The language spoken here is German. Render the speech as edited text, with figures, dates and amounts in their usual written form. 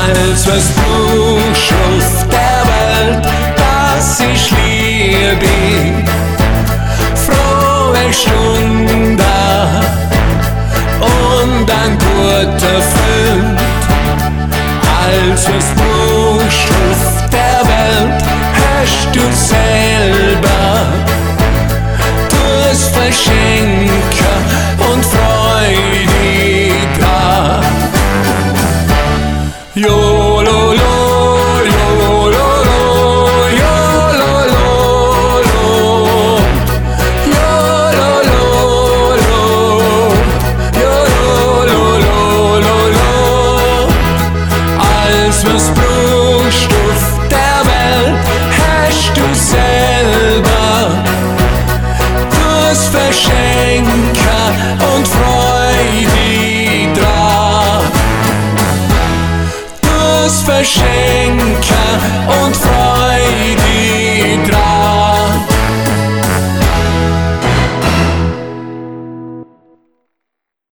als was brauchst auf der Welt, das ist Liebe. Frohe Stunde und ein guter Freund, als was brauchst auf der Welt, hast du selber. Du's verschenken und freu dich dran. Jololo, jololo, jololo, jololo, jololo. Alles was brauchst auf der Welt, hast du selber. Du's verschenken und freu dich dran. Du's verschenken und freu